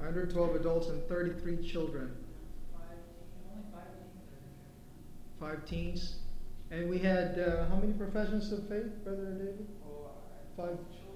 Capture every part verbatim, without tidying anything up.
hundred twelve adults and thirty-three children. Five teens. And we had uh, how many professions of faith, Brother David? Five.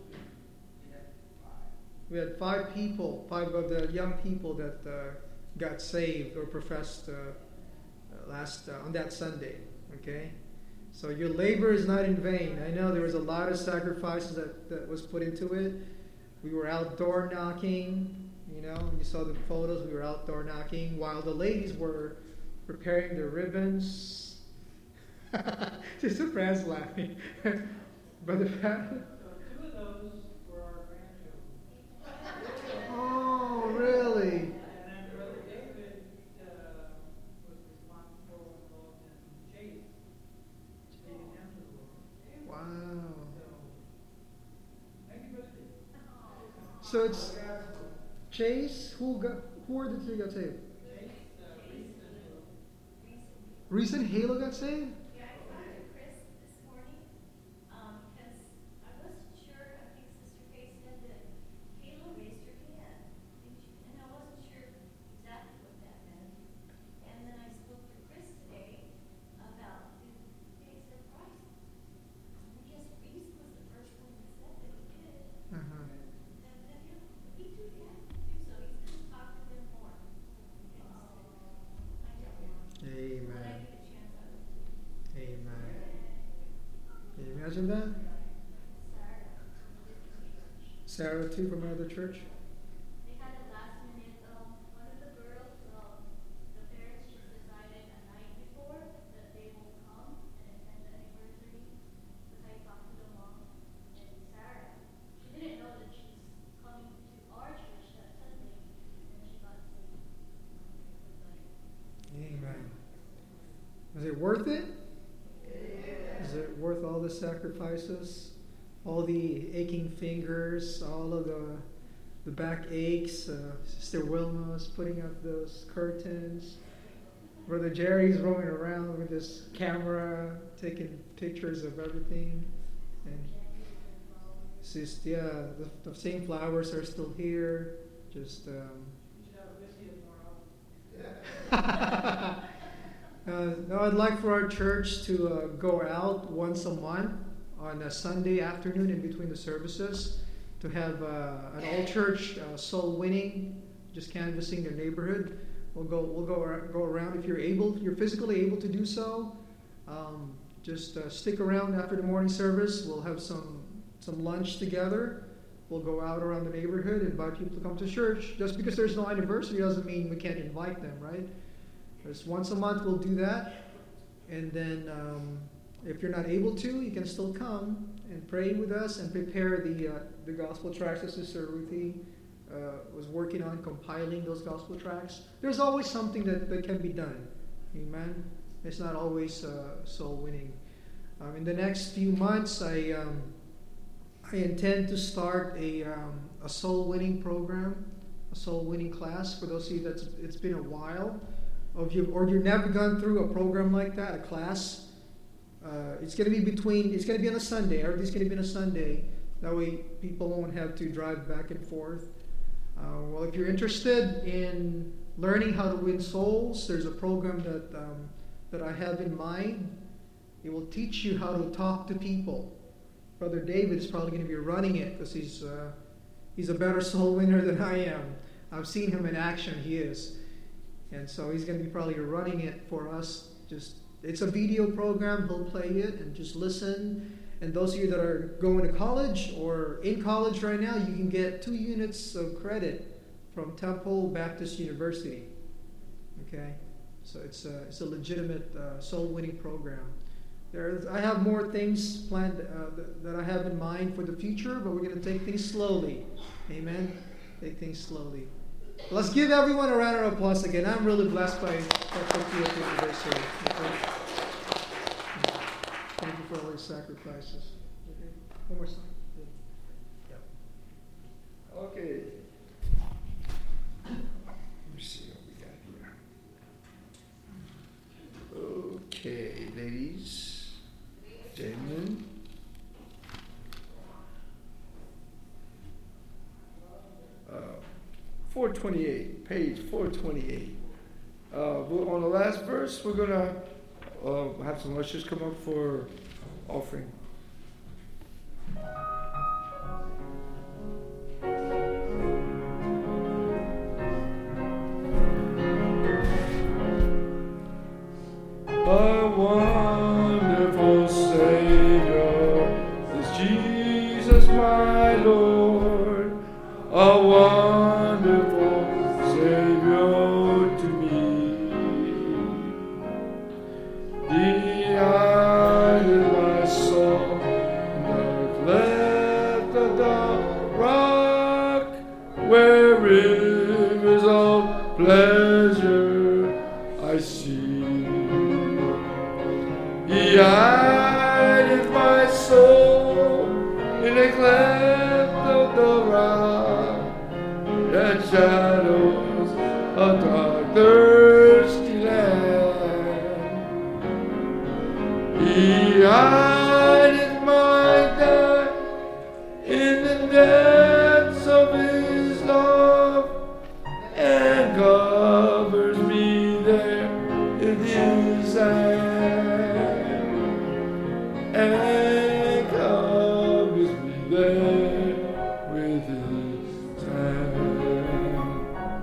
We had five people, five of the young people that uh, got saved or professed uh, uh, last uh, on that Sunday. Okay, so your labor is not in vain. I know there was a lot of sacrifices that, that was put into it. We were outdoor knocking. You know, you saw the photos. We were outdoor knocking while the ladies were preparing their ribbons. Just a friend's laughing, Brother Pat. Oh, really? And then Brother David uh, was responsible and involved in Chase, taking him to the Lord. Wow. So, thank you, Brother David. So it's Chase. Who got? Who are the two got saved? Chase, uh, Reese, and Halo. Reese and Halo got saved. Yeah, I talked to Chris this morning um, because I wasn't sure. I think Sister Faye said that Halo raised her hand, and, she, and I wasn't sure exactly what that meant. And then I spoke to Chris today about the days of Christ. I guess Reese was the first one that said that he did. Uh-huh. And then you know, he too had to, so he's going to talk to them more. And so, I tell you, when I Amen. get a chance, I will. Amen. Can you imagine that? Sarah too from another church. They had a last minute, um, one of the girls, um, the parents just decided a night before that they will come and attend the anniversary. Because I talked to the mom and Sarah. She didn't know that she's coming to our church that Sunday, and she got saved. Amen. Is it worth it? Is it worth all the sacrifices? All the aching fingers, all of the the back aches. Uh, Sister Wilma was putting up those curtains. Brother Jerry's roaming around with his camera, taking pictures of everything. And sis, yeah, the, the same flowers are still here. Just um, You should have a whiskey tomorrow. uh, no, I'd like for our church to uh, go out once a month on a Sunday afternoon in between the services to have uh, an all-church uh, soul winning, just canvassing their neighborhood. We'll go. We'll go ar- go around if you're able. If you're physically able to do so. Um, just uh, stick around after the morning service. We'll have some some lunch together. We'll go out around the neighborhood, invite people to come to church. Just because there's no anniversary doesn't mean we can't invite them, right? Just once a month we'll do that, and then. Um, If you're not able to, you can still come and pray with us and prepare the uh, the gospel tracts that Sister Ruthie uh, was working on, compiling those gospel tracts. There's always something that, that can be done. Amen. It's not always uh, soul winning. Um, in the next few months, I um, I intend to start a um, a soul winning program, a soul winning class. For those of you that's it's been a while, or if you or you've never gone through a program like that, a class. Uh, it's going to be between, it's going to be on a Sunday. Everything's going to be on a Sunday. That way people won't have to drive back and forth. Uh, well, if you're interested in learning how to win souls, there's a program that um, that I have in mind. It will teach you how to talk to people. Brother David is probably going to be running it because he's, uh, he's a better soul winner than I am. I've seen him in action. He is. And so he's going to be probably running it for us. Just It's a video program. He'll play it and just listen. And those of you that are going to college or in college right now, you can get two units of credit from Temple Baptist University. Okay, so it's a it's a legitimate uh, soul-winning program. There, I have more things planned uh, that, that I have in mind for the future, but we're going to take things slowly. Amen. Take things slowly. Let's give everyone a round of applause again. I'm really blessed by our fiftieth anniversary. Okay. Thank you for all these sacrifices. Okay. One more song. Yeah. Okay. Let me see what we got here. Okay, ladies, gentlemen. Uh, four twenty-eight, page four twenty-eight. Uh, we're on the last verse, we're going to uh, have some ushers come up for offering. A wonderful Savior is Jesus my Lord, a wonderful Savior to me. He hideth my soul in the cleft of the rock, where rivers of pleasure I see. He hideth my soul in the cleft of the rock, that shadows of dark thirsty land. He hideth my God in the depths of His love, and covers me there in His hand. And covers me there with His hand.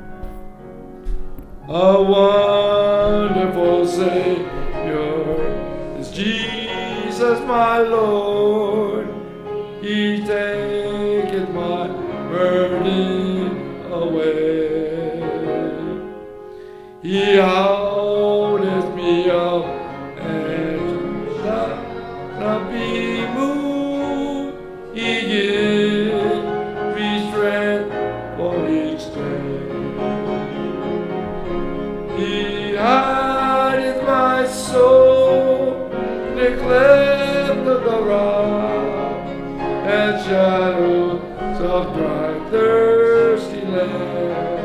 A wonderful Savior is Jesus my Lord. He taketh my burden away. He holdeth me up and shall not be moved. He gives me strength for each day. He hideth my soul in the cleft of the rock, and shadows of dry thirsty land.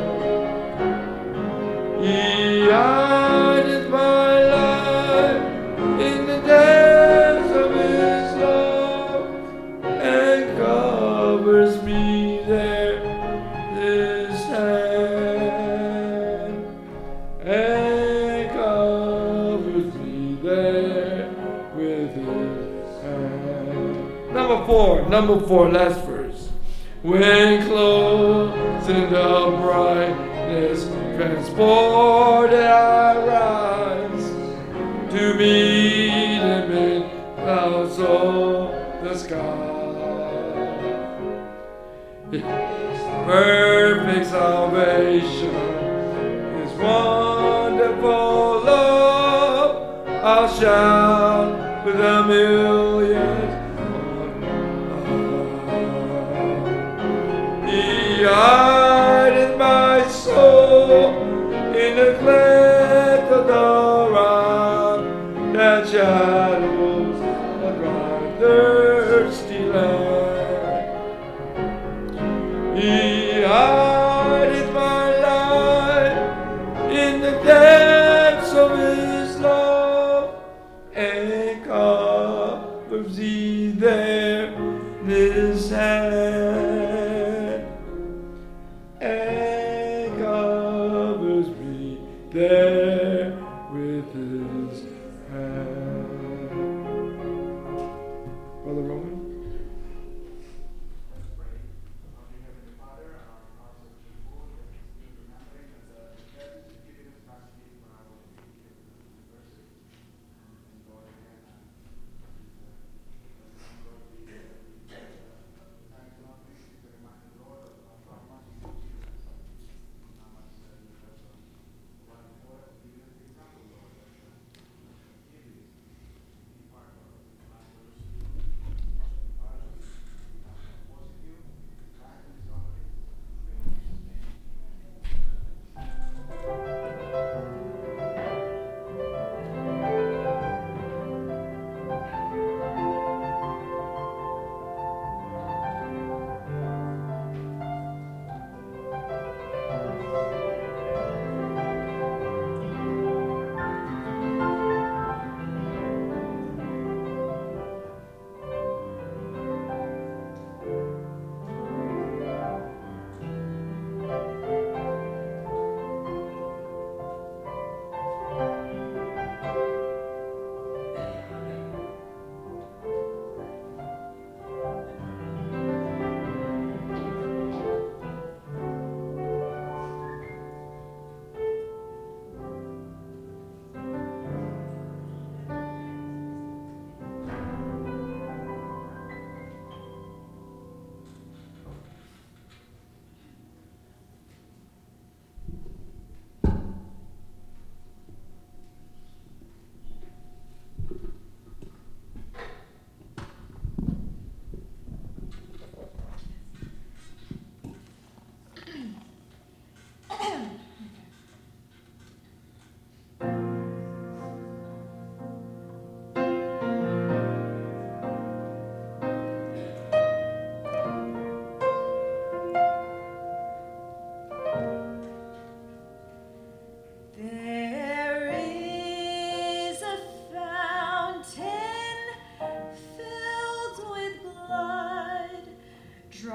He hideth my life in the depths of His love, and covers me there His hand, and covers me there with His hand. Number four, number four, last verse. When clothed in the brightness, transported I rise to meet Him in clouds of the sky. Perfect salvation, His wonderful love, I'll shout with a million on high. He hideth my soul in the cleft of the rock, that shadows a dry thirsty land. He hideth my life in the depths of His love, and covers me there in His hand, and covers me there with His hand. Brother Roman? Let's pray. Our dear Heavenly Father, our hearts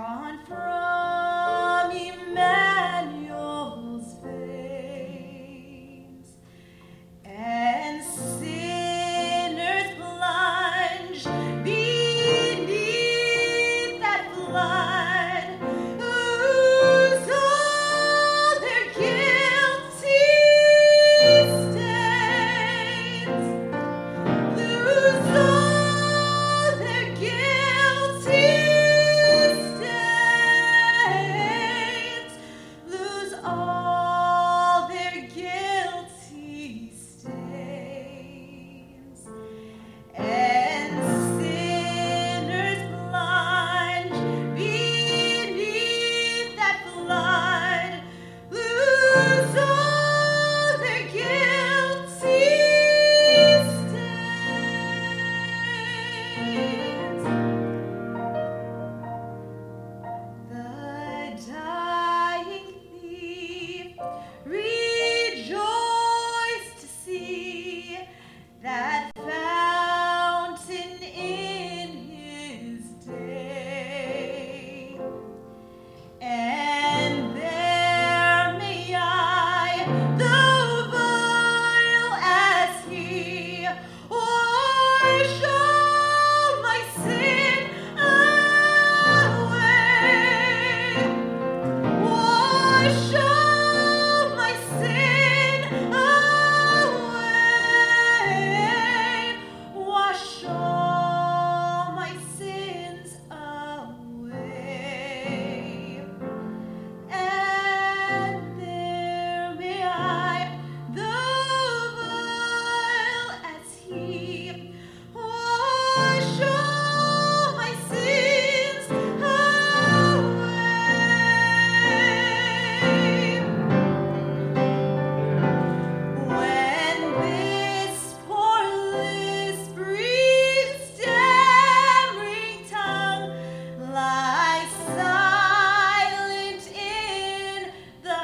drawn from Emmanuel's veins, and sinners plunge beneath that flood, lose all their guilty stains, lose all their guilty stains, lose all their guilty stains, and sinners plunge beneath that flood, lose all their guilty stains. The dying thief rejoiced to see that fountain in his day, and there may I, the vile as he, wash all my sin away, wash all my sin away, wash all my sins away, and there may I, the vile as he, wash all my sins away. When this poor lisp breathes stammering tongue lies silent in the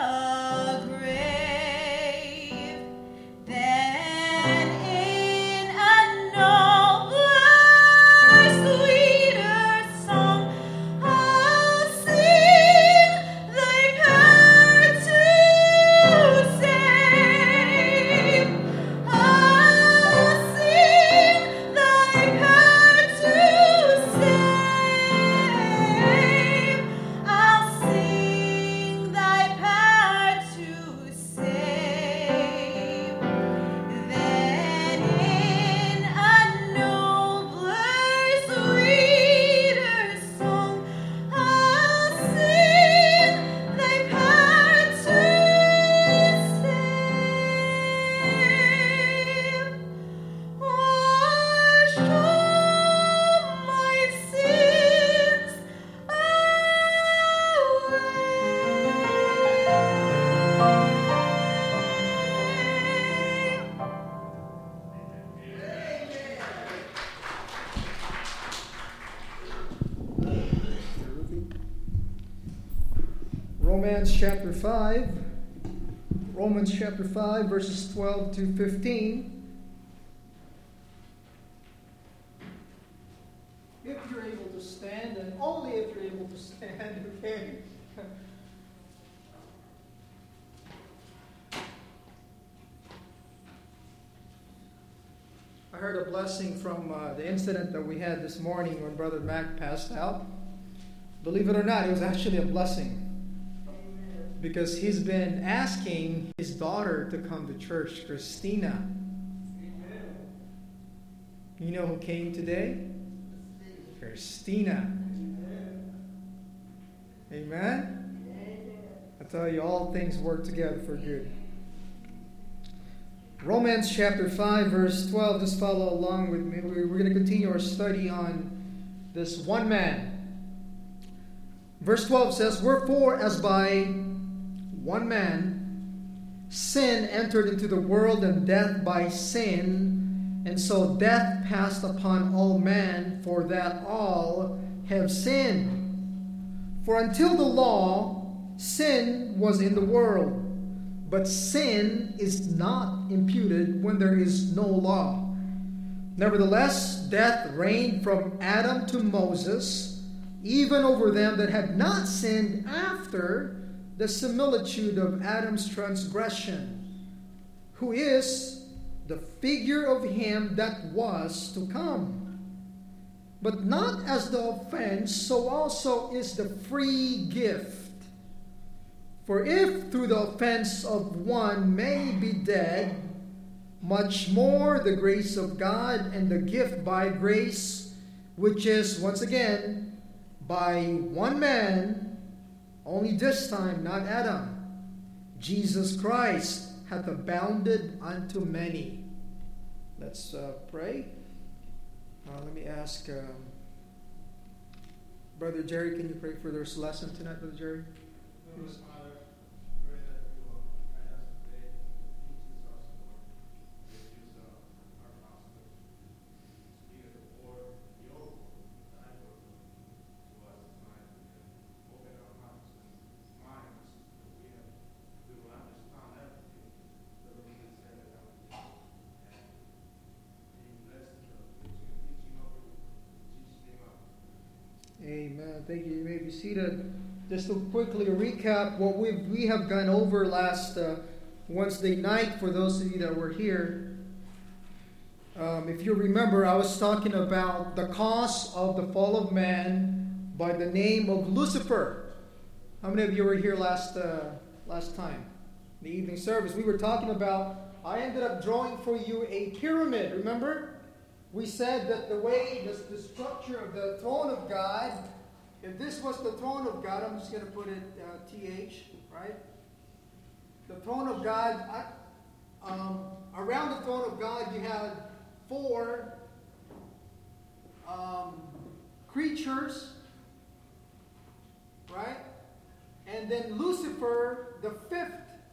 grave, then in a nobler, sweeter song I'll sing thy power to save. I'll sing thy power to save. I'll sing thy power to save. Then in a nobler, sweeter song I'll sing thy power to save. Wash all my sins Romans chapter five. Romans chapter five, verses twelve to fifteen. If you're able to stand, and only if you're able to stand, okay? I heard a blessing from uh, the incident that we had this morning when Brother Mac passed out. Believe it or not, it was actually a blessing. Because he's been asking his daughter to come to church, Christina. You know who came today? Christina. Amen? I tell you, all things work together for good. Romans chapter five, verse twelve. Just follow along with me. We're going to continue our study on this one man. Verse twelve says, "Wherefore, as by one man sin entered into the world, and death by sin, and so death passed upon all men, for that all have sinned. For until the law, sin was in the world. But sin is not imputed when there is no law. Nevertheless, death reigned from Adam to Moses, even over them that had not sinned after the similitude of Adam's transgression, who is the figure of him that was to come. But not as the offense, so also is the free gift. For if through the offense of one many be dead, much more the grace of God and the gift by grace, which is, once again, by one man, only this time not Adam, Jesus Christ, hath abounded unto many. Let's uh, pray. Uh, let me ask um, Brother Jerry, can you pray for this lesson tonight, Brother Jerry? Please. Amen. Thank you. You may be seated. Just to quickly recap what we we have gone over last uh, Wednesday night for those of you that were here. Um, if you remember, I was talking about the cause of the fall of man by the name of Lucifer. How many of you were here last uh, last time? The evening service. We were talking about, I ended up drawing for you a pyramid. Remember? We said that the way, the, the structure of the throne of God, if this was the throne of God, I'm just going to put it uh, T H, right? The throne of God, I, um, around the throne of God, you had four um, creatures, right? And then Lucifer, the fifth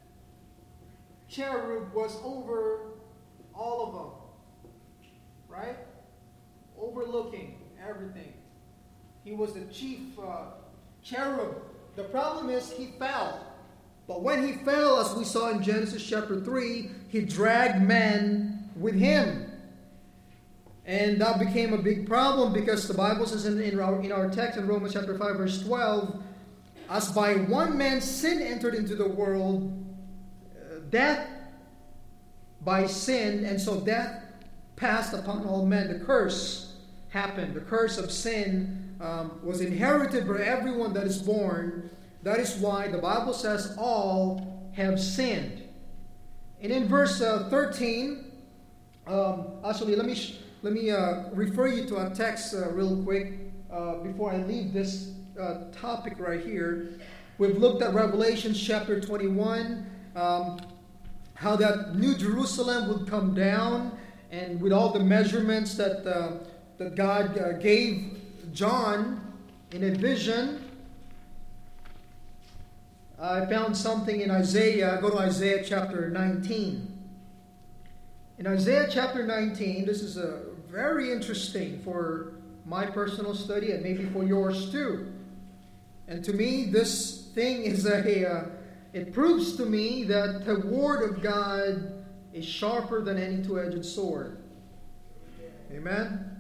cherub, was over all of them. Right? Overlooking everything. He was the chief uh, cherub. The problem is he fell. But when he fell, as we saw in Genesis chapter three, he dragged man with him. And that became a big problem because the Bible says in, in, our, in our text in Romans chapter five verse twelve, as by one man sin entered into the world, uh, death by sin, and so death passed upon all men. The curse happened. The curse of sin um, was inherited by everyone that is born. That is why the Bible says all have sinned. And in verse uh, thirteen, um, actually, let me sh- let me uh, refer you to a text uh, real quick uh, before I leave this uh, topic right here. We've looked at Revelation chapter twenty-one, um, how that New Jerusalem would come down. And with all the measurements that, uh, that God uh, gave John in a vision, I found something in Isaiah. Go to Isaiah chapter nineteen. In Isaiah chapter nineteen, this is a very interesting for my personal study and maybe for yours too. And to me, this thing is a, uh, it proves to me that the Word of God is sharper than any two-edged sword. Amen?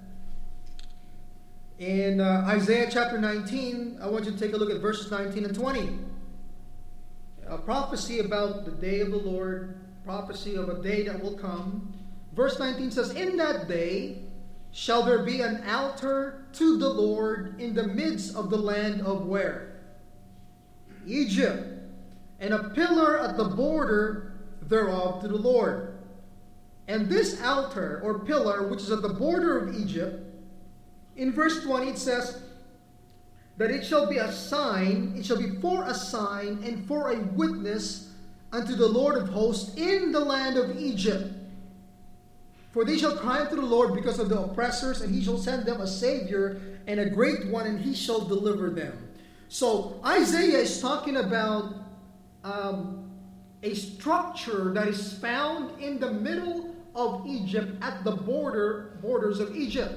In uh, Isaiah chapter nineteen, I want you to take a look at verses nineteen and twenty. A prophecy about the day of the Lord, prophecy of a day that will come. Verse nineteen says, "In that day shall there be an altar to the Lord in the midst of the land of" where? Egypt. "And a pillar at the border thereof to the Lord. And this altar or pillar, which is at the border of Egypt," in verse twenty it says that it shall be a sign, it shall be for a sign and for a witness unto the Lord of hosts in the land of Egypt. For they shall cry unto the Lord because of the oppressors, and he shall send them a Savior and a great one, and he shall deliver them. So Isaiah is talking about um, a structure that is found in the middle of Egypt, at the border borders of Egypt.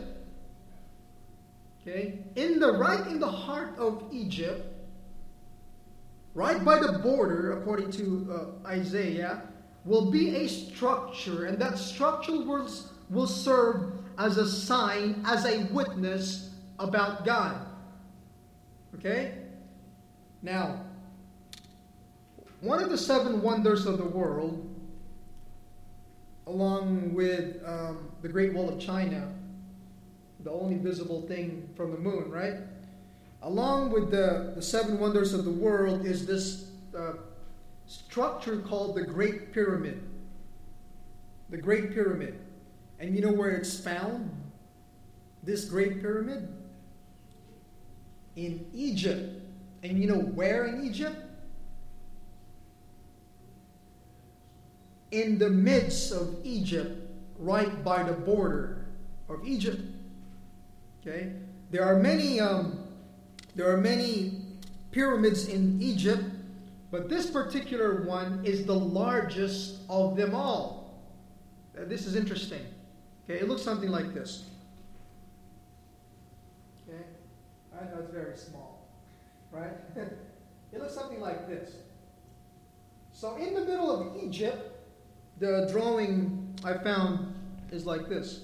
Okay, in the right in the heart of Egypt, right by the border, according to uh, Isaiah, will be a structure, and that structure will, will serve as a sign, as a witness about God. Okay? Now, one of the seven wonders of the world, along with um, the Great Wall of China, the only visible thing from the moon, right? Along with the, the seven wonders of the world is this uh, structure called the Great Pyramid. The Great Pyramid. And you know where it's found? This Great Pyramid? In Egypt. And you know where in Egypt? In the midst of Egypt, right by the border of Egypt. Okay? There are many um, there are many pyramids in Egypt, but this particular one is the largest of them all. Uh, this is interesting. Okay, it looks something like this. Okay, I know it's very small, right? It looks something like this. So in the middle of Egypt, the drawing I found is like this.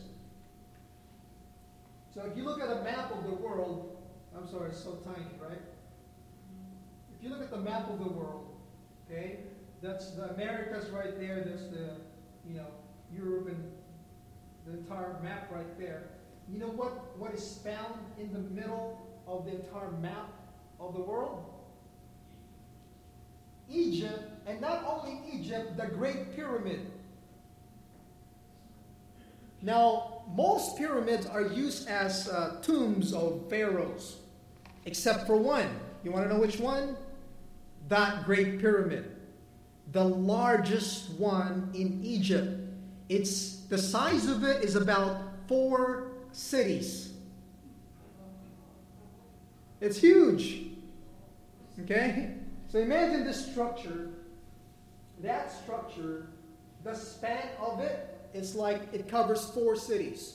So if you look at a map of the world, I'm sorry, it's so tiny, right? If you look at the map of the world, okay, that's the Americas right there, that's the, you know, Europe and the entire map right there. You know what, what is found in the middle of the entire map of the world? Egypt, and not only Egypt, the Great Pyramid. Now, most pyramids are used as uh, tombs of pharaohs, except for one. You want to know which one? That Great Pyramid. The largest one in Egypt. It's, the size of it is about four cities. It's huge. Okay? So imagine this structure. That structure, the span of it, it's like it covers four cities.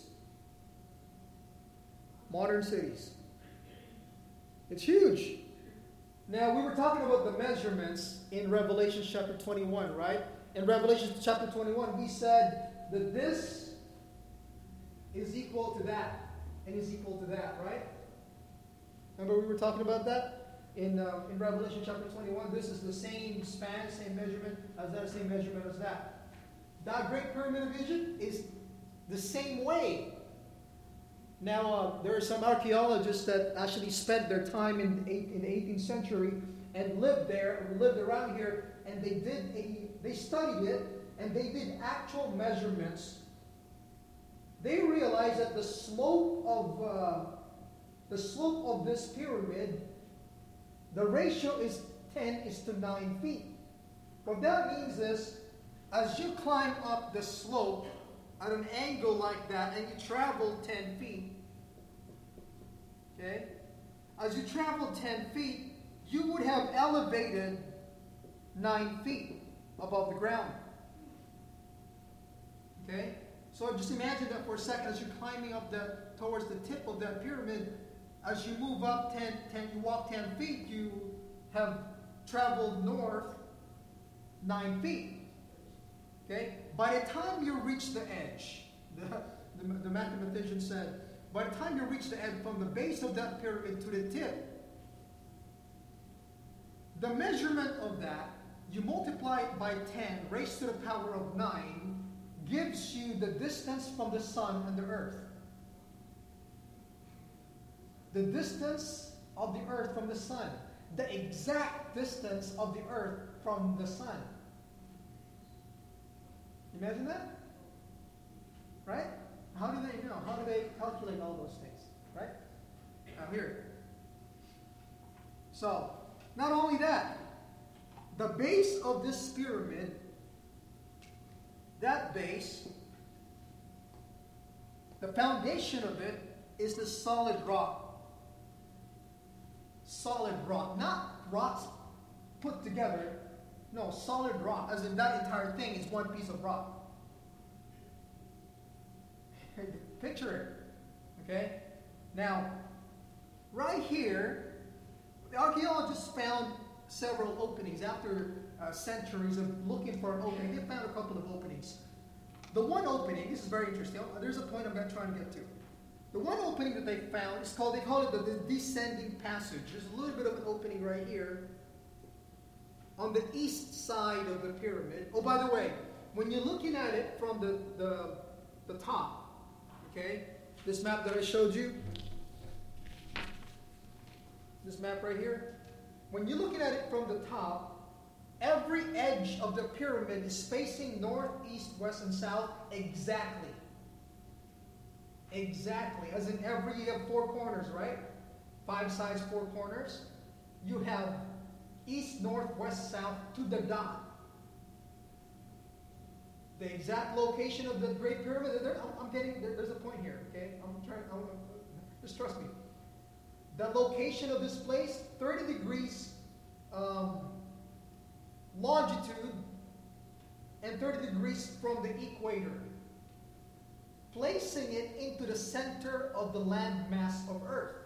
Modern cities. It's huge. Now, we were talking about the measurements in Revelation chapter twenty-one, right? In Revelation chapter twenty-one, we said that this is equal to that, and is equal to that, right? Remember we were talking about that? In, uh, in Revelation chapter twenty-one, this is the same span, same measurement as that, same measurement as that. That Great Pyramid of Egypt is the same way. Now, uh, there are some archaeologists that actually spent their time in, eight, in the eighteenth century and lived there, or lived around here, and they did a, they studied it, and they did actual measurements. They realized that the slope of uh, the slope of this pyramid, the ratio is ten is to nine feet. What that means is, as you climb up the slope at an angle like that, and you travel ten feet, okay? As you travel ten feet, you would have elevated nine feet above the ground. Okay? So just imagine that for a second, as you're climbing up the towards the tip of that pyramid, as you move up ten, ten, you walk ten feet, you have traveled north nine feet. Okay? By the time you reach the edge, the, the, the mathematician said, by the time you reach the edge from the base of that pyramid to the tip, the measurement of that, you multiply it by ten, raised to the power of nine, gives you the distance from the sun and the earth. The distance of the earth from the sun. The exact distance of the earth from the sun. Imagine that? Right? How do they know? How do they calculate all those things? Right? Now here. So, not only that, the base of this pyramid, that base, the foundation of it is the solid rock. Solid rock. Not rocks put together. No, solid rock, as in that entire thing is one piece of rock. Picture it. Okay? Now, right here, the archaeologists found several openings. After uh, centuries of looking for an opening, they found a couple of openings. The one opening, this is very interesting. There's a point I'm going to try and get to. The one opening that they found is called, they call it the, the descending passage. There's a little bit of an opening right here on the east side of the pyramid. Oh, by the way, when you're looking at it from the, the, the top, okay, this map that I showed you, this map right here, when you're looking at it from the top, every edge of the pyramid is facing north, east, west, and south exactly. Exactly. As in every, you have four corners, right? Five sides, four corners. You have east, north, west, south to the dot. The exact location of the Great Pyramid, there, I'm, I'm getting, there, there's a point here, okay? I'm trying, I'm, just trust me. The location of this place, thirty degrees um, longitude and thirty degrees from the equator, placing it into the center of the landmass of Earth.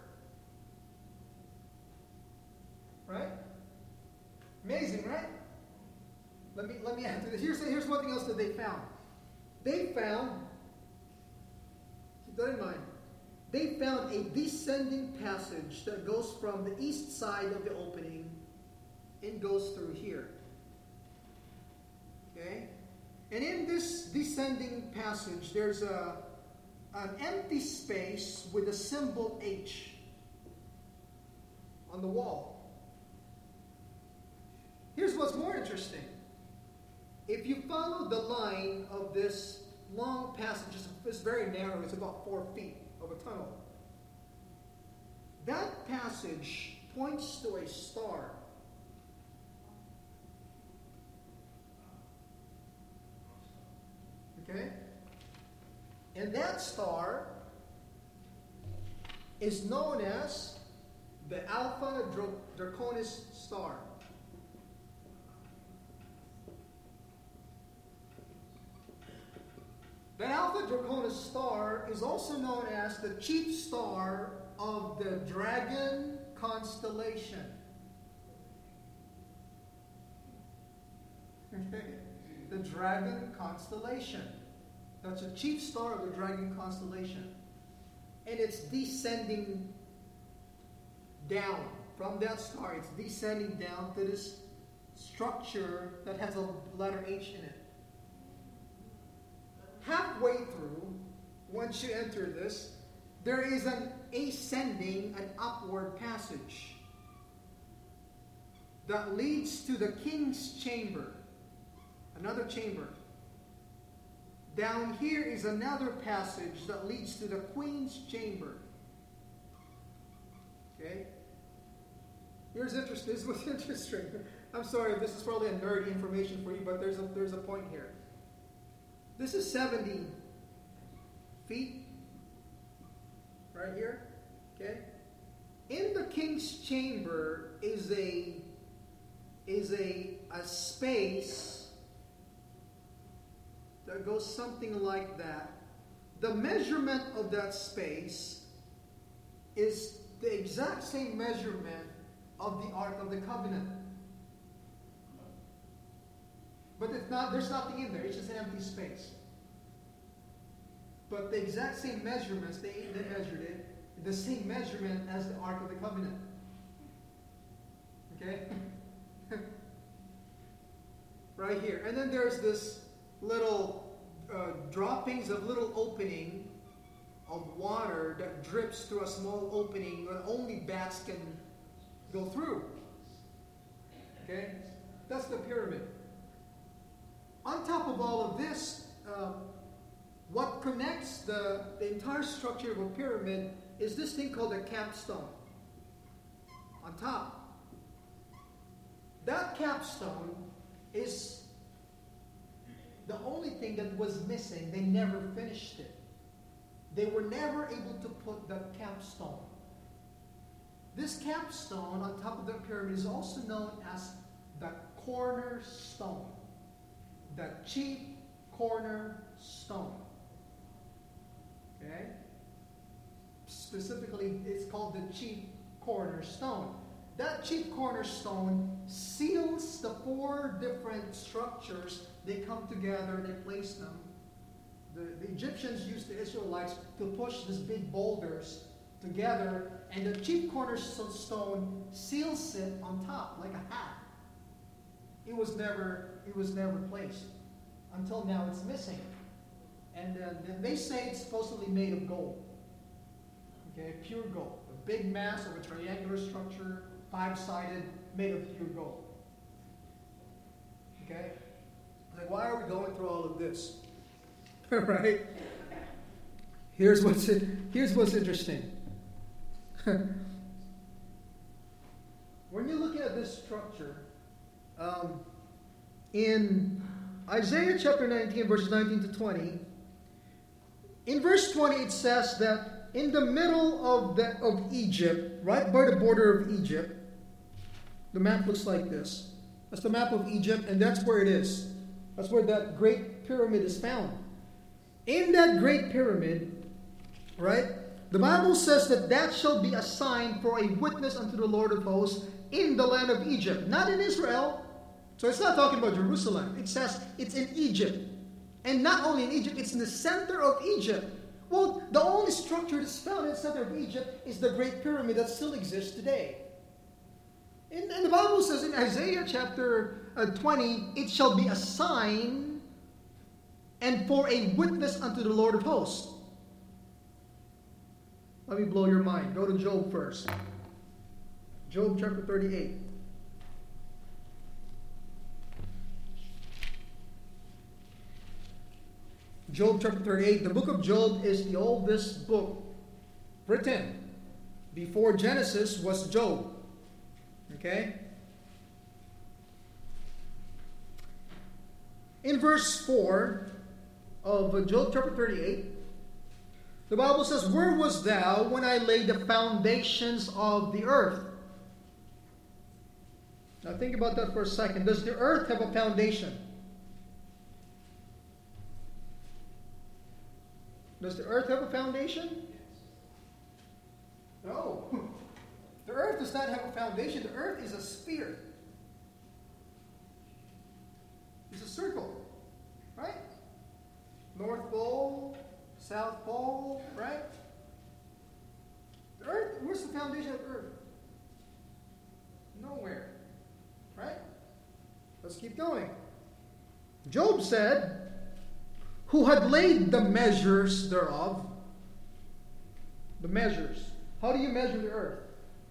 Right? Amazing, right? Let me let me add to this. Here's, here's one thing else that they found. They found, keep that in mind, they found a descending passage that goes from the east side of the opening and goes through here. Okay? And in this descending passage, there's a, an empty space with a symbol H on the wall. Here's what's more interesting. If you follow the line of this long passage, it's very narrow, it's about four feet of a tunnel. That passage points to a star. Okay? And that star is known as the Alpha Draconis star. The Alpha Draconis star is also known as the chief star of the Dragon constellation. Okay? The Dragon constellation. That's the chief star of the Dragon constellation. And it's descending down from that star. It's descending down to this structure that has a letter H in it. Halfway through, once you enter this, there is an ascending, an upward passage that leads to the king's chamber, another chamber. Down here is another passage that leads to the queen's chamber. Okay? Here's interesting. This was interesting. I'm sorry, this is probably a nerdy information for you, but there's a there's a point here. This is seventy feet, right here, okay? In the king's chamber is a is a, a space that goes something like that. The measurement of that space is the exact same measurement of the Ark of the Covenant. But it's not, there's nothing in there. It's just an empty space. But the exact same measurements, they, they measured it, the same measurement as the Ark of the Covenant. Okay? Right here. And then there's this little uh, droppings of little opening of water that drips through a small opening that only bats can go through. Okay? That's the pyramid. On top of all of this, uh, what connects the, the entire structure of a pyramid is this thing called a capstone on top. That capstone is the only thing that was missing. They never finished it. They were never able to put the capstone. This capstone on top of the pyramid is also known as the cornerstone. The chief cornerstone. Okay? Specifically, it's called the chief cornerstone. That chief cornerstone seals the four different structures. They come together, they place them. The, the Egyptians used the Israelites to push these big boulders together, and the chief cornerstone seals it on top like a hat. It was never, it was never placed. Until now, it's missing. And uh, then they say it's supposedly made of gold. Okay, pure gold. A big mass of a triangular structure, five-sided, made of pure gold. Okay? Like, why are we going through all of this? Right? Here's what's here's what's interesting. When you're looking at this structure, um, in Isaiah chapter nineteen, verses nineteen to twenty, in verse twenty it says that in the middle of the of Egypt, right by the border of Egypt, the map looks like this. That's the map of Egypt, and that's where it is. That's where that great pyramid is found. In that great pyramid, right, the Bible says that that shall be a sign for a witness unto the Lord of hosts in the land of Egypt, not in Israel. So it's not talking about Jerusalem. It says it's in Egypt. And not only in Egypt, it's in the center of Egypt. Well, the only structure that's found in the center of Egypt is the Great Pyramid that still exists today. And, and the Bible says in Isaiah chapter uh, twenty, it shall be a sign and for a witness unto the Lord of hosts. Let me blow your mind. Go to Job first. Job chapter thirty-eight. Job chapter thirty-eight. The book of Job is the oldest book written. Before Genesis was Job. Okay? In verse four of Job chapter thirty-eight, the Bible says, "Where was thou when I laid the foundations of the earth?" Now think about that for a second. Does the earth have a foundation? Does the earth have a foundation? No. The earth does not have a foundation. The earth is a sphere. It's a circle. Right? North Pole, South Pole, right? The earth, where's the foundation of the earth? Nowhere. Right? Let's keep going. Job said, "Who had laid the measures thereof?" The measures. How do you measure the earth?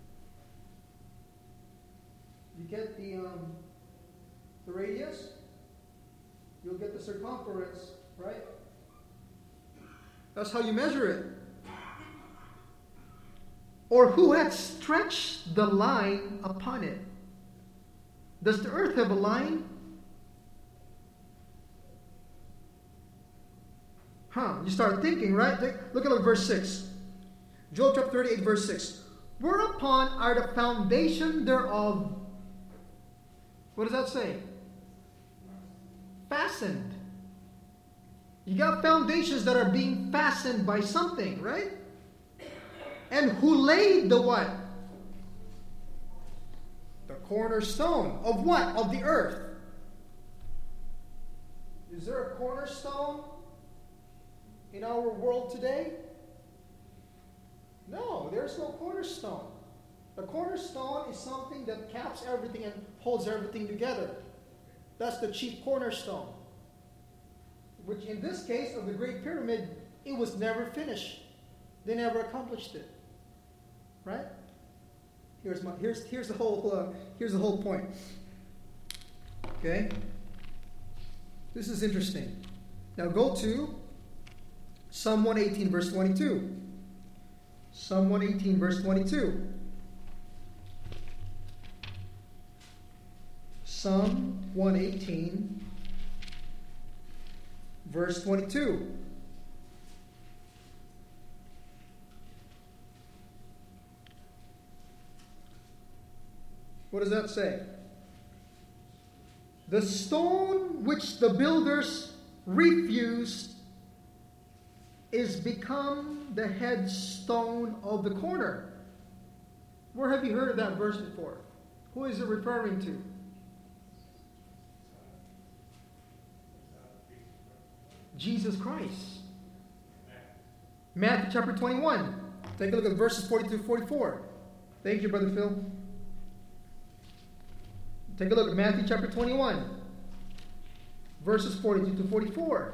You get the um, the radius. You'll get the circumference, right? That's how you measure it. Or who had stretched the line upon it? Does the earth have a line? Huh, you start thinking, right? Look at verse six. Job chapter thirty-eight, verse six. "Whereupon are the foundation thereof," what does that say? Fastened. You got foundations that are being fastened by something, right? And who laid the what? The cornerstone. Of what? Of the earth. Is there a cornerstone in our world today? No, there's no cornerstone. The cornerstone is something that caps everything and holds everything together. That's the chief cornerstone. Which in this case of the Great Pyramid, it was never finished. They never accomplished it. Right? Here's my here's here's the whole uh, here's the whole point. Okay? This is interesting. Now go to Psalm one eighteen, verse twenty-two. Psalm one eighteen, verse twenty-two. Psalm one eighteen, verse twenty-two. What does that say? "The stone which the builders refused is become the headstone of the corner." Where have you heard of that verse before? Who is it referring to? Jesus Christ. Matthew chapter twenty-one. Take a look at verses forty-two to forty-four. Thank you, Brother Phil. Take a look at Matthew chapter twenty-one. Verses forty-two to forty-four.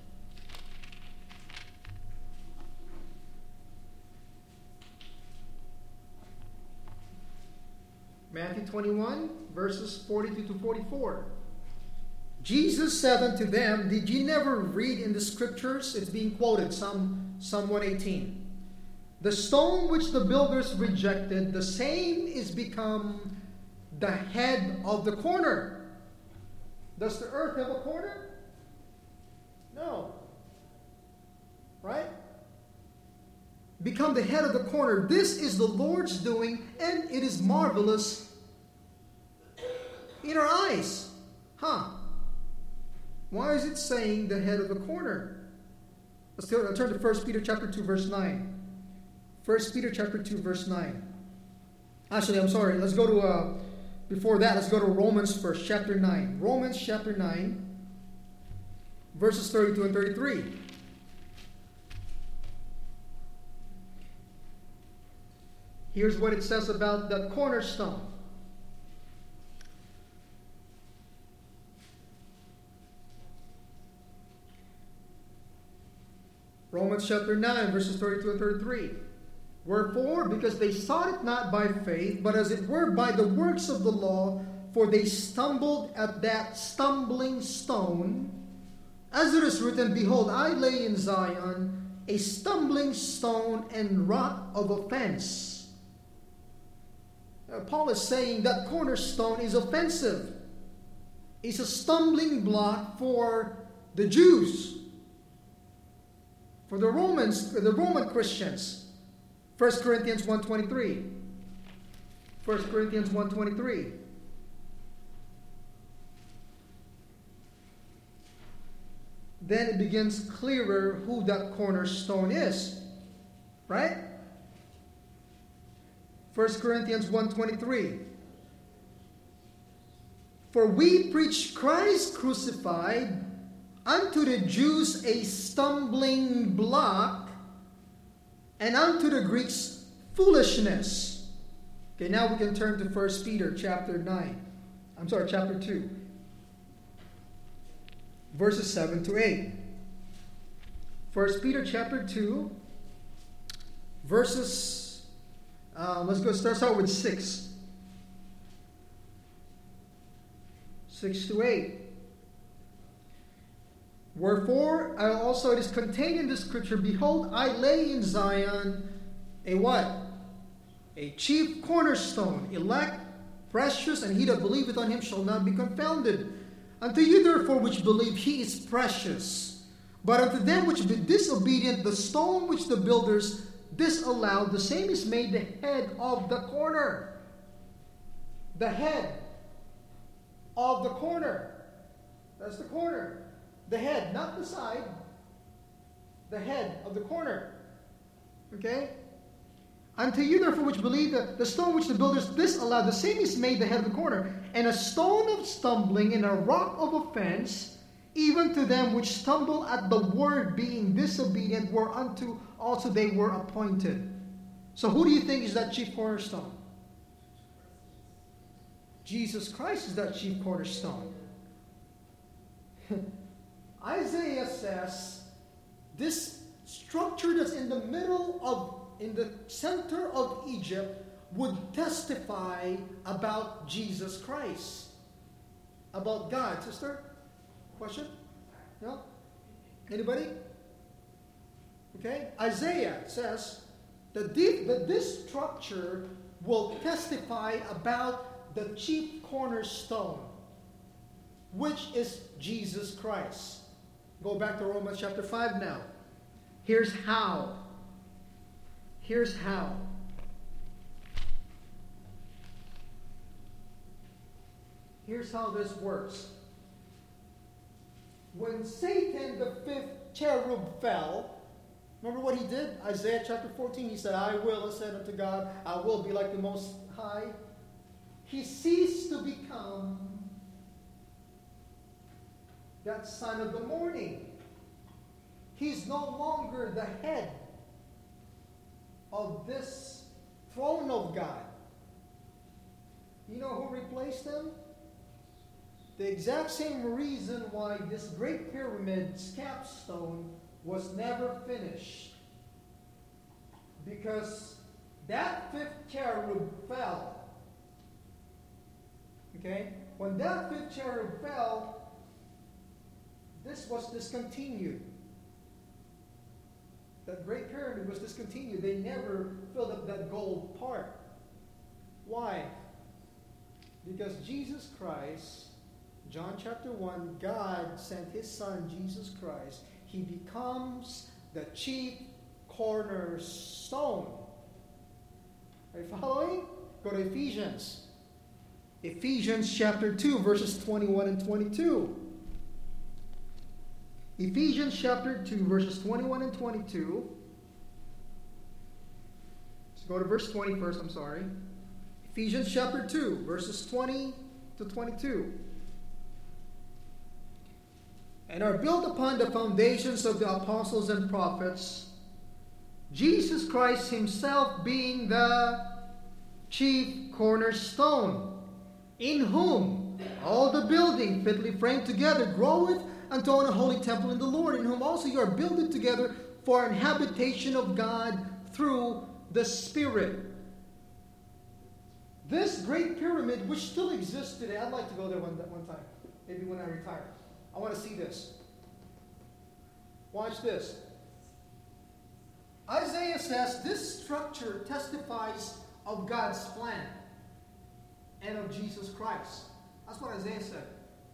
Matthew twenty-one, verses forty-two to forty-four. Jesus said unto them, did ye never read in the scriptures? It's being quoted, Psalm, Psalm one eighteen. The stone which the builders rejected, the same is become the head of the corner. Does the earth have a corner? No. Right? Become the head of the corner. This is the Lord's doing, and it is marvelous in our eyes. Huh? Why is it saying the head of the corner? Let's turn to First Peter chapter two, verse nine. First Peter chapter two, verse nine. Actually, I'm sorry. Let's go to, uh, before that, let's go to Romans first, chapter nine. Romans chapter nine, verses thirty-two and thirty-three. Here's what it says about the cornerstone. Romans chapter nine, verses thirty-two and thirty-three. Wherefore, because they sought it not by faith, but as it were by the works of the law, for they stumbled at that stumbling stone. As it is written, behold, I lay in Zion a stumbling stone and rock of offense. Uh, Paul is saying that cornerstone is offensive. It's a stumbling block for the Jews, for the Romans, the Roman Christians. First Corinthians one twenty-three. First Corinthians one twenty-three. Then it begins clearer who that cornerstone is. Right? First Corinthians one twenty-three. For we preach Christ crucified, unto the Jews a stumbling block, and unto the Greeks foolishness. Okay, now we can turn to First Peter chapter nine. I'm sorry, chapter two. Verses seven to eight. First Peter chapter two, verses, uh, let's go start, start with six. six to eight. Wherefore, I also it is contained in the scripture, behold, I lay in Zion a what? A chief cornerstone, elect, precious, and he that believeth on him shall not be confounded. Unto you therefore which believe, he is precious. But unto them which be disobedient, the stone which the builders disallowed, the same is made the head of the corner. The head of the corner. That's the corner. The head, not the side. The head of the corner. Okay? Unto you therefore which believe, that the stone which the builders disallowed, the same is made the head of the corner. And a stone of stumbling and a rock of offense, even to them which stumble at the word, being disobedient, whereunto also they were appointed. So who do you think is that chief cornerstone? Jesus Christ is that chief cornerstone. Isaiah says this structure that's in the middle of, in the center of Egypt, would testify about Jesus Christ, about God. Sister, question? No? Anybody? Okay. Isaiah says that this, that this structure will testify about the chief cornerstone, which is Jesus Christ. Go back to Romans chapter five now. Here's how. Here's how. Here's how this works. When Satan, the fifth cherub, fell, remember what he did? Isaiah chapter fourteen, he said, I will, said unto God, I will be like the Most High. He ceased to become that son of the morning. He's no longer the head of this throne of God. You know who replaced him? The exact same reason why this great pyramid's capstone was never finished. Because that fifth cherub fell. Okay? When that fifth cherub fell, this was discontinued. That great pyramid was discontinued. They never filled up that gold part. Why? Because Jesus Christ, John chapter one, God sent his son Jesus Christ. He becomes the chief cornerstone. Are you following? Go to Ephesians. Ephesians chapter two, verses twenty-one and twenty-two. Ephesians chapter two, verses twenty-one and twenty-two. Let's go to verse twenty first, I'm sorry. Ephesians chapter two, verses twenty to twenty-two. And are built upon the foundations of the apostles and prophets, Jesus Christ himself being the chief cornerstone, in whom all the building fitly framed together groweth unto an holy temple in the Lord, in whom also you are builded together for an habitation of God through the Spirit. This great pyramid, which still exists today, I'd like to go there one, one time, maybe when I retire. I want to see this. Watch this. Isaiah says this structure testifies of God's plan and of Jesus Christ. That's what Isaiah said.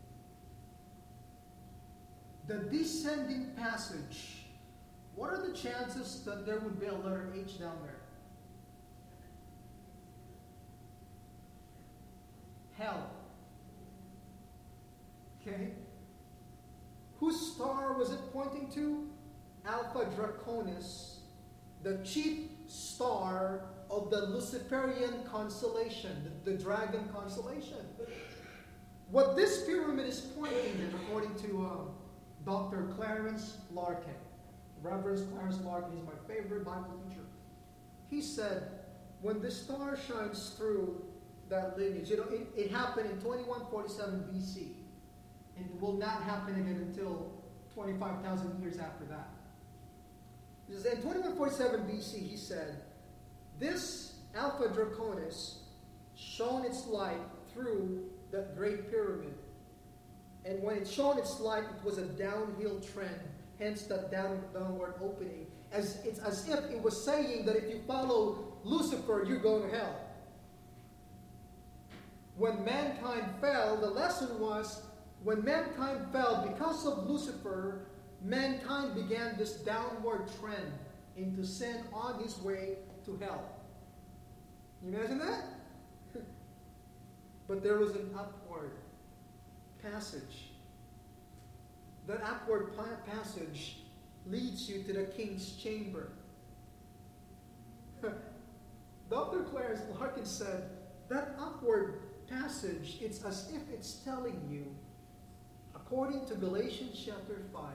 The descending passage, what are the chances that there would be a letter H down there? Hell. Okay? Whose star was it pointing to? Alpha Draconis, the chief star of the Luciferian constellation, the, the dragon constellation. What this pyramid is pointing in, according to uh, Doctor Clarence Larkin, Reverend Clarence Larkin, he's my favorite Bible teacher. He said, when the star shines through that lineage, you know, it, it happened in twenty-one forty-seven B C, and it will not happen again until twenty-five thousand years after that. In twenty-one forty-seven B C, he said, this Alpha Draconis shone its light through that great pyramid. And when it shone its light, it was a downhill trend, hence that down, downward opening. As, it's as if it was saying that if you follow Lucifer, you're going to hell. When mankind fell, the lesson was, when mankind fell because of Lucifer, mankind began this downward trend into sin on his way to hell. You imagine that? But there was an upward passage. That upward pa- passage leads you to the king's chamber. Doctor Clarence Larkin said, that upward passage, it's as if it's telling you, according to Galatians chapter five,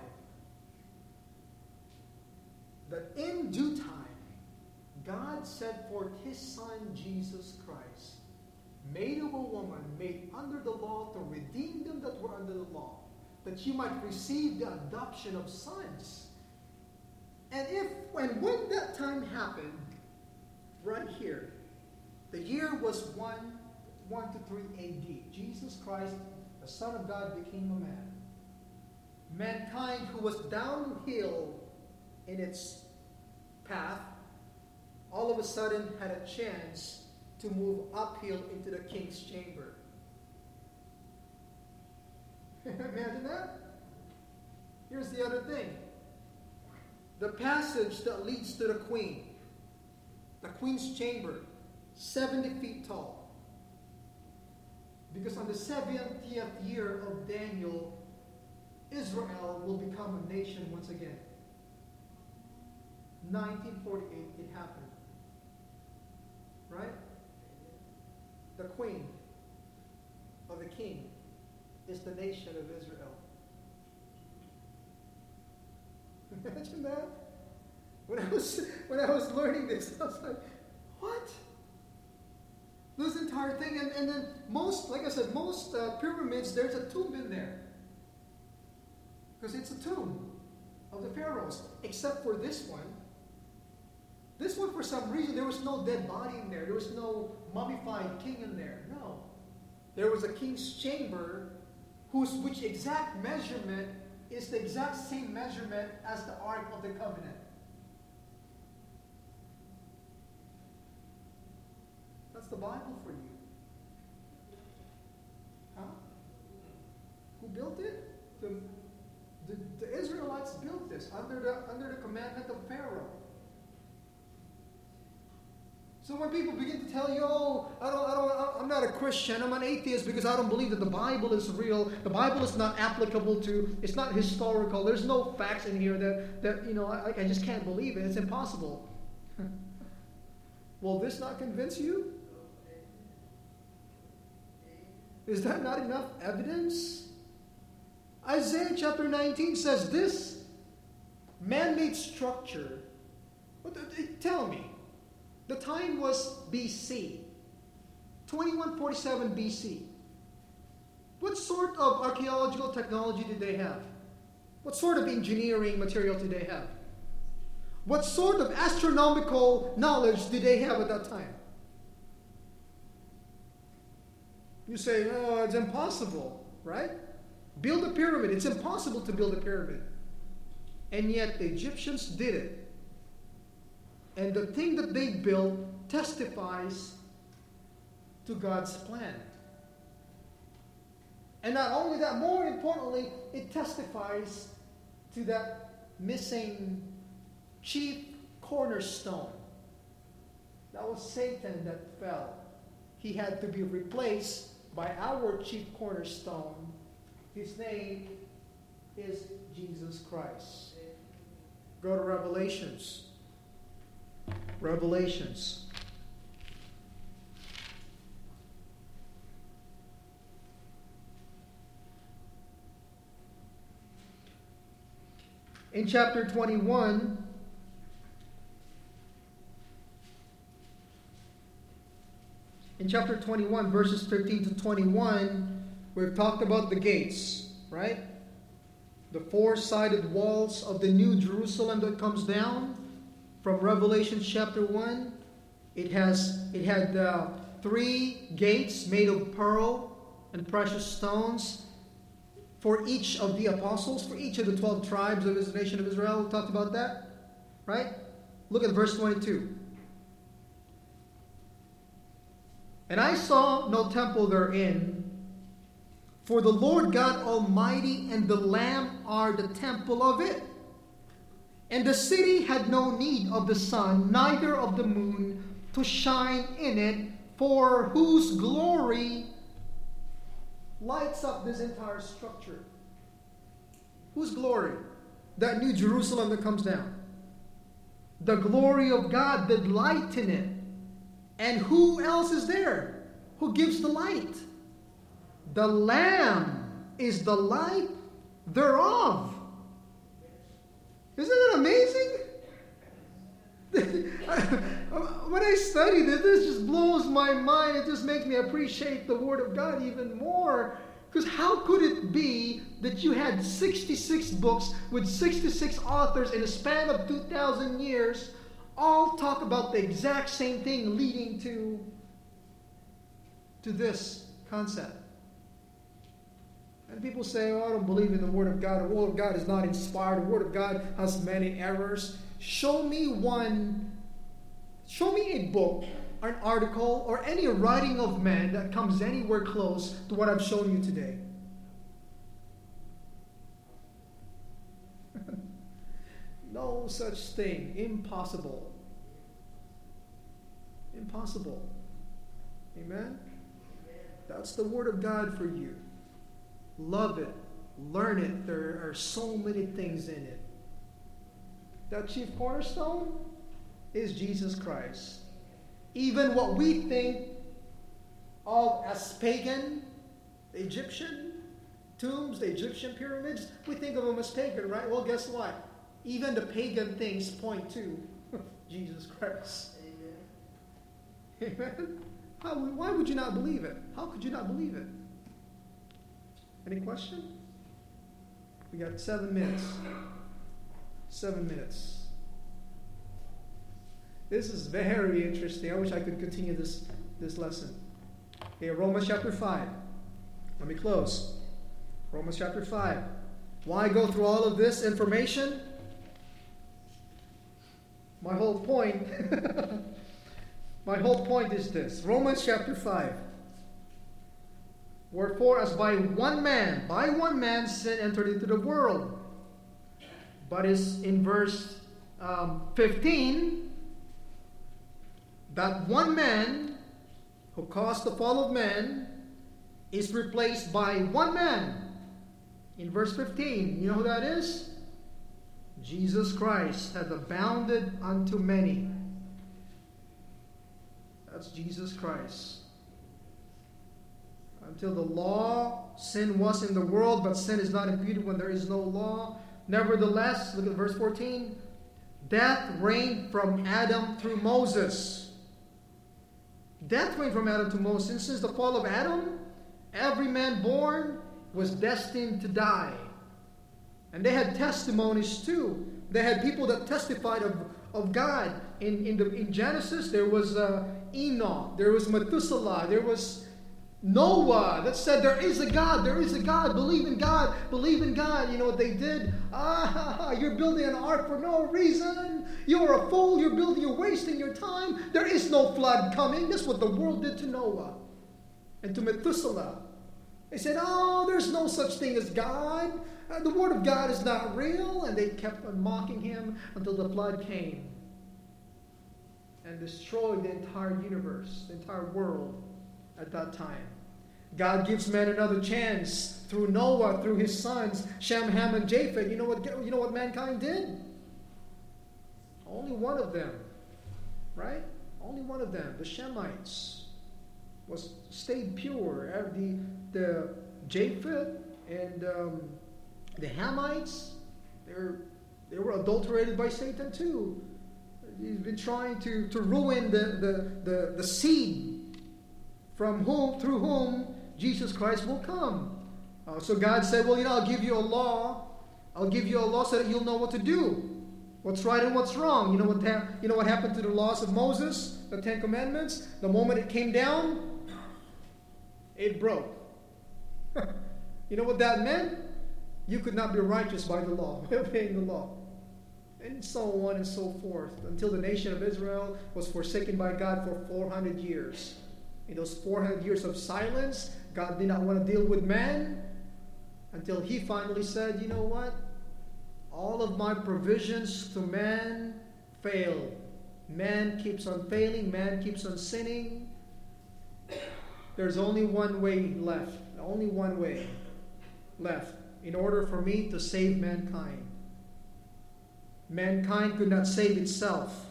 that in due time, God sent forth his Son, Jesus Christ, made of a woman, made under the law, to redeem them that were under the law, that you might receive the adoption of sons. And if, and when that time happened, right here, the year was one, one to three A D. Jesus Christ, the Son of God, became a man. Mankind, who was downhill in its path, all of a sudden had a chance to move uphill into the king's chamber. Imagine that? Here's the other thing. The passage that leads to the queen, the queen's chamber, seventy feet tall. Because on the seventieth year of Daniel, Israel will become a nation once again. nineteen forty-eight, it happened. Right? The queen of the king is the nation of Israel. Imagine that. When I was when I was learning this, I was like, what? This entire thing, and, and then most, like I said, most uh, pyramids, there's a tomb in there. Because it's a tomb of the pharaohs, except for this one. This one, for some reason, there was no dead body in there. There was no mummified king in there. No. There was a king's chamber, whose which exact measurement is the exact same measurement as the Ark of the Covenant. That's the Bible for you. Huh? Who built it? The, the, the Israelites built this under the under the commandment of Pharaoh. So when people begin to tell you, "Oh, I don't, I don't, I'm not a Christian. I'm an atheist because I don't believe that the Bible is real. The Bible is not applicable to. It's not historical. There's no facts in here that that you know. I, I just can't believe it. It's impossible." Will this not convince you? Is that not enough evidence? Isaiah chapter nineteen says this man-made structure. Tell me. The time was B C. twenty-one forty-seven B C. What sort of archaeological technology did they have? What sort of engineering material did they have? What sort of astronomical knowledge did they have at that time? You say, oh, it's impossible, right? Build a pyramid. It's impossible to build a pyramid. And yet the Egyptians did it. And the thing that they built testifies to God's plan. And not only that, more importantly, it testifies to that missing chief cornerstone. That was Satan that fell. He had to be replaced by our chief cornerstone. His name is Jesus Christ. Go to Revelations. Revelations. In chapter twenty-one, in chapter twenty-one, verses fifteen to twenty-one, we've talked about the gates, right? The four-sided walls of the New Jerusalem that comes down from Revelation chapter one. It has it had uh, three gates made of pearl and precious stones for each of the apostles, for each of the twelve tribes of the nation of Israel. We talked about that, right? Look at verse twenty-two. And I saw no temple therein, for the Lord God Almighty and the Lamb are the temple of it. And the city had no need of the sun, neither of the moon, to shine in it, for whose glory lights up this entire structure. Whose glory? That New Jerusalem that comes down. The glory of God that lighten it. And who else is there? Who gives the light? The Lamb is the light thereof. Isn't it amazing? When I study this, this just blows my mind. It just makes me appreciate the Word of God even more. Because how could it be that you had sixty-six books with sixty-six authors in a span of two thousand years all talk about the exact same thing leading to, to this concept? And people say, oh, I don't believe in the Word of God. The Word of God is not inspired. The Word of God has many errors. Show me one, show me a book, or an article, or any writing of man that comes anywhere close to what I've shown you today. No such thing. Impossible. Impossible. Amen? That's the Word of God for you. Love it. Learn it. There are so many things in it. That chief cornerstone is Jesus Christ. Even what we think of as pagan, the Egyptian tombs, the Egyptian pyramids, we think of them as pagan, right? Well, guess what? Even the pagan things point to Jesus Christ. Amen. Amen. How, why would you not believe it? How could you not believe it? Any question? We got seven minutes. Seven minutes. This is very interesting. I wish I could continue this, this lesson. Okay, Romans chapter five. Let me close. Romans chapter five. Why go through all of this information? My whole point, my whole point is this. Romans chapter five. Wherefore, as by one man, by one man sin entered into the world. But is in verse um, fifteen, that one man who caused the fall of man is replaced by one man. In verse fifteen, you know who that is? Jesus Christ hath abounded unto many. That's Jesus Christ. Until the law, sin was in the world, but sin is not imputed when there is no law. Nevertheless, look at verse fourteen. Death reigned from Adam through Moses. Death reigned from Adam to Moses. And since the fall of Adam, every man born was destined to die. And they had testimonies too. They had people that testified of, of God. In, in, the, in Genesis, there was uh, Enoch. There was Methuselah. There was Noah that said there is a God, there is a God, believe in God, believe in God. You know what they did? Ah, you're building an ark for no reason. You're a fool, you're building, you're wasting your time. There is no flood coming. That's what the world did to Noah and to Methuselah. They said, oh, there's no such thing as God. Uh, the word of God is not real. And they kept on mocking him until the flood came and destroyed the entire universe, the entire world at that time. God gives man another chance through Noah, through his sons, Shem, Ham, and Japheth. You know what, you know what mankind did? Only one of them, right? Only one of them, the Shemites, was stayed pure. The, the Japheth and um, the Hamites, they're, they were adulterated by Satan too. He's been trying to, to ruin the, the, the, the seed from whom, through whom Jesus Christ will come. Uh, so God said, well, you know, I'll give you a law. I'll give you a law so that you'll know what to do. What's right and what's wrong. You know what, ha- you know what happened to the laws of Moses, the Ten Commandments? The moment it came down, it broke. You know what that meant? You could not be righteous by the law, obeying the law. And so on and so forth. Until the nation of Israel was forsaken by God for four hundred years. In those four hundred years of silence, God did not want to deal with man until he finally said, you know what? All of my provisions to man failed. Man keeps on failing. Man keeps on sinning. There's only one way left. Only one way left in order for me to save mankind. Mankind could not save itself.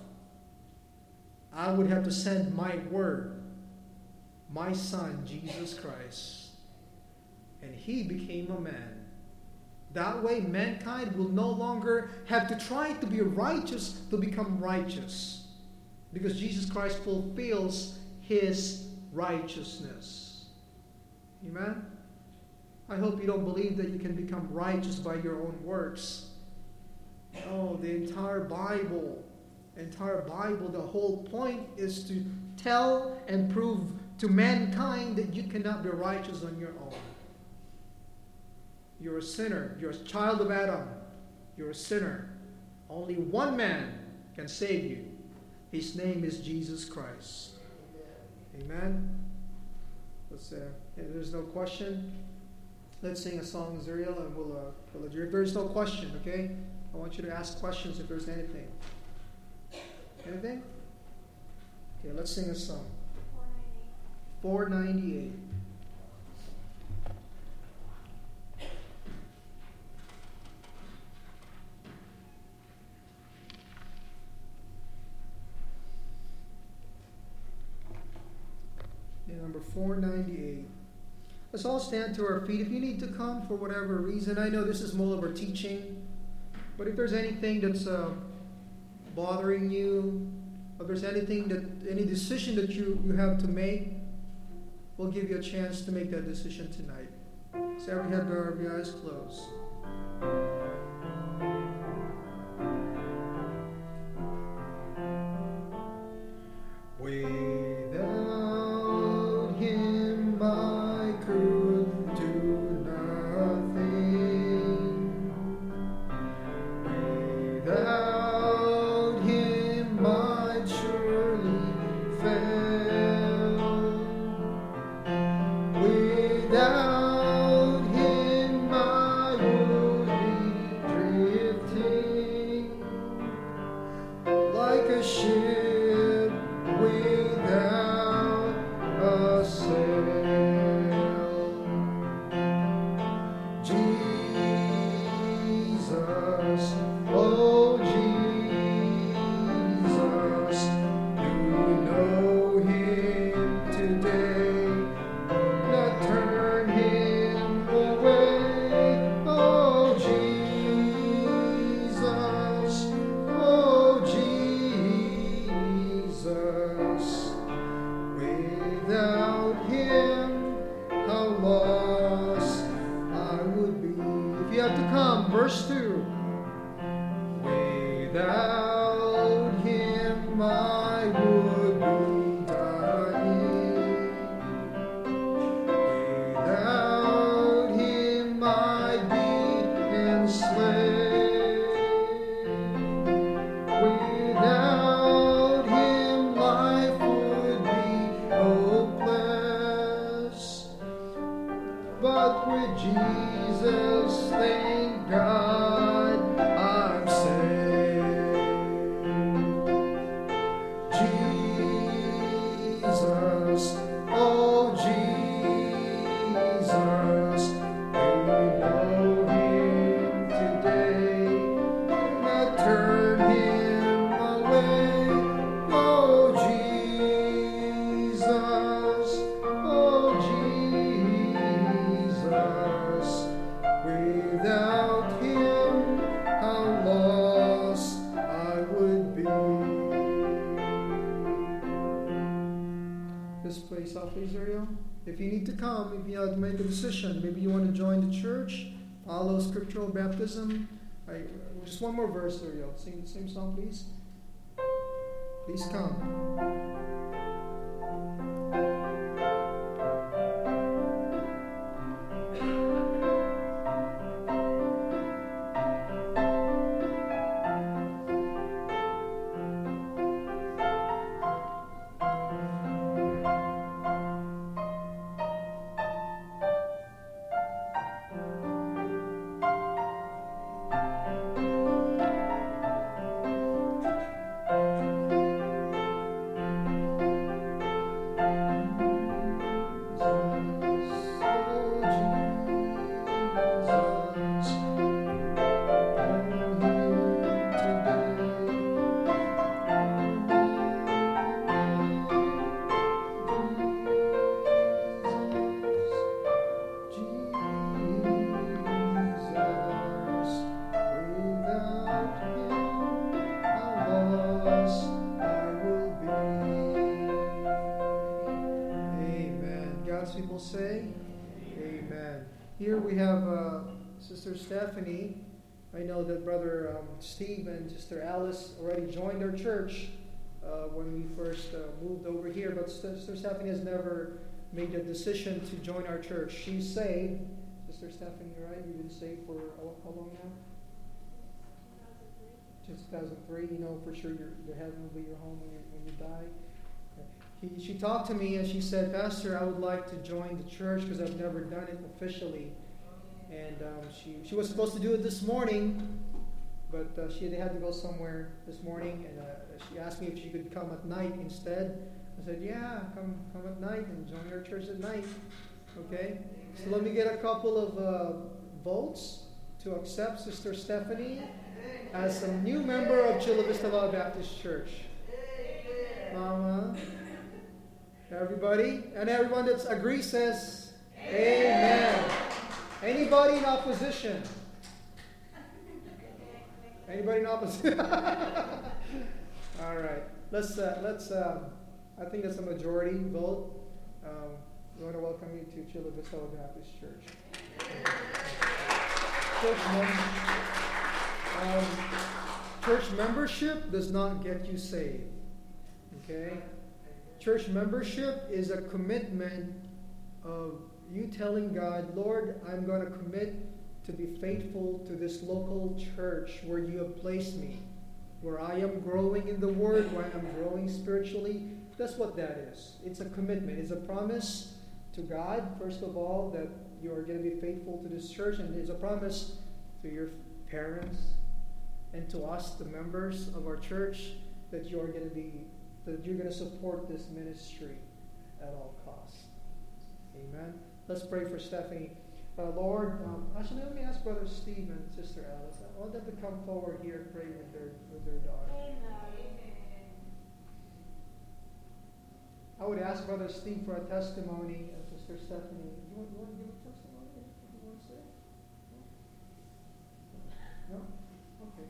I would have to send my word, my son, Jesus Christ. And he became a man. That way, mankind will no longer have to try to be righteous to become righteous. Because Jesus Christ fulfills his righteousness. Amen? I hope you don't believe that you can become righteous by your own works. Oh, the entire Bible, entire Bible, the whole point is to tell and prove to mankind that you cannot be righteous on your own. You're a sinner. You're a child of Adam. You're a sinner. Only one man can save you. His name is Jesus Christ. Amen? Let's, uh, if there's no question, let's sing a song, Zuriel, and we'll, uh, we'll adjourn. If there's no question, okay? I want you to ask questions if there's anything. Anything? Okay, let's sing a song. four ninety-eight. Yeah, number four ninety-eight. Let's all stand to our feet. If you need to come for whatever reason, I know this is more of a teaching. But if there's anything that's uh, bothering you, if there's anything that, any decision that you, you have to make, we'll give you a chance to make that decision tonight. So every head bowed, every eyes closed. Without Him I could do nothing. Without Him I'd surely fail. Without Him I would be drifting like a ship without a sail. Jesus, oh Jesus, do you know Him today? Not turn Him away. Oh Jesus, oh Jesus, without Him, how lost I would be. If you have to come, verse two. Without Him I would be dying. Without Him I'd be enslaved. Without Him life would be hopeless. But with Jesus, thank God, I'm saved. Jesus, oh Jesus, do you know Him today? Not turn Him away. Oh Jesus, oh Jesus, without Him, how lost I would be. This place off Israel. If you need to come, if you have to make a decision, maybe you want to join the church, follow scriptural baptism. I, just one more verse, Ariel. Sing the same song, please. Please come. People say, Amen. Here we have uh, Sister Stephanie. I know that Brother um, Steve and Sister Alice already joined our church uh, when we first uh, moved over here, but Sister Stephanie has never made the decision to join our church. She's saved. Sister Stephanie, right? You've been saved for how, how long now? Since two thousand three. You know for sure your, your heaven will be your home when you, when you die. He, she talked to me and she said, Pastor, I would like to join the church because I've never done it officially. And um, she, she was supposed to do it this morning, but uh, she they had to go somewhere this morning. And uh, she asked me if she could come at night instead. I said, yeah, come come at night and join our church at night. Okay? So let me get a couple of uh, votes to accept Sister Stephanie as a new member of Chula Vista Law Baptist Church. Mama. Everybody? And everyone that agrees says, Amen. Anybody in opposition? Anybody in opposition? All right. Let's, uh, let's um, I think that's a majority vote. Um, we want to welcome you to Chula Vista Baptist Church. Church, mem- um, church membership does not get you saved. Okay? Church membership is a commitment of you telling God, Lord, I'm going to commit to be faithful to this local church where you have placed me, where I am growing in the Word, where I am growing spiritually. That's what that is. It's a commitment. It's a promise to God, first of all, that you are going to be faithful to this church, and it's a promise to your parents and to us, the members of our church, that you are going to be, that you're going to support this ministry at all costs. Amen. Let's pray for Stephanie. Uh, Lord, um, actually, let me ask Brother Steve and Sister Alice. I want them to come forward here and pray with their with their daughter. I would ask Brother Steve for a testimony, and Sister Stephanie. You want, you want to give a testimony? What you want to say? No? Okay.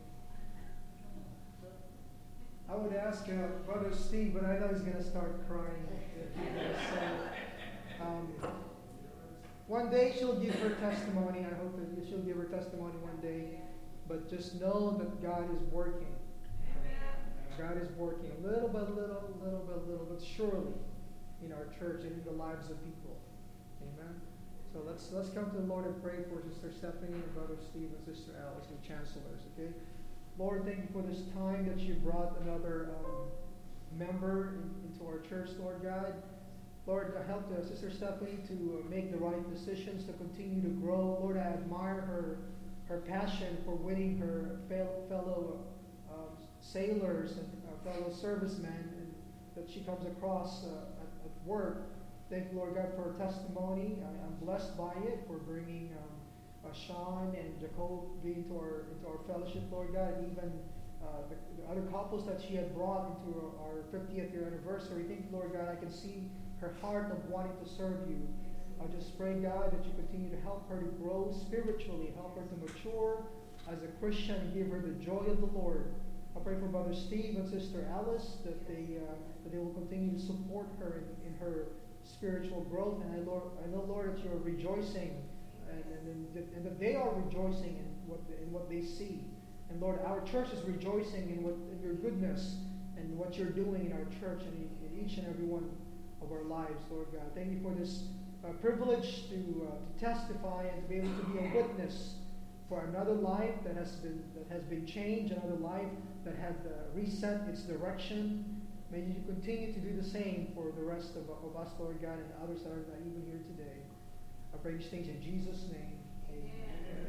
I would ask uh, Brother Steve, but I know he's going to start crying if he does. So, um, one day she'll give her testimony. I hope that she'll give her testimony one day. But just know that God is working. God is working little by little, little by little, but surely in our church and in the lives of people. Amen. So let's let's come to the Lord and pray for Sister Stephanie and Brother Steve and Sister Alice, the chancellors. Okay. Lord, thank you for this time that you brought another um, member in, into our church, Lord God. Lord, uh, help uh, Sister Stephanie to uh, make the right decisions, to continue to grow. Lord, I admire her her passion for winning her fel- fellow uh, um, sailors and uh, fellow servicemen and that she comes across uh, at, at work. Thank you, Lord God, for her testimony. I, I'm blessed by it, for bringing um, uh, Sean and Jacoby into our into our fellowship, Lord God, and even uh, the, the other couples that she had brought into our, our fiftieth year anniversary. Thank you, Lord God, I can see her heart of wanting to serve you. I just pray, God, that you continue to help her to grow spiritually, help her to mature as a Christian, and give her the joy of the Lord. I pray for Brother Steve and Sister Alice that they uh, that they will continue to support her in, in her spiritual growth. And I, Lord, I know, Lord, that you are rejoicing, and, and, and, and that they are rejoicing in what in what they see. And Lord, our church is rejoicing in what in your goodness and what you're doing in our church and in, in each and every one of our lives, Lord God. Thank you for this uh, privilege to uh, to testify and to be able to be a witness for another life that has been that has been changed, another life that had uh, reset its direction. May you continue to do the same for the rest of, of us, Lord God, and others that are not even here today. I pray these things in Jesus' name. Amen.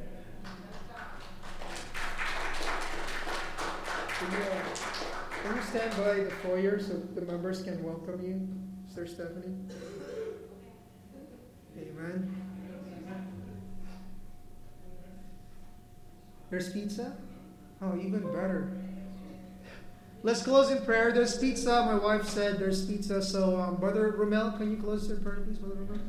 Can you, uh, can you stand by the foyer so the members can welcome you, Sister Stephanie? Amen. There's pizza? Oh, even better. Let's close in prayer. There's pizza. My wife said there's pizza. So, um, Brother Romel, can you close in prayer, please, Brother Romel?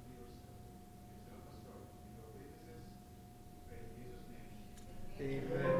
Amen.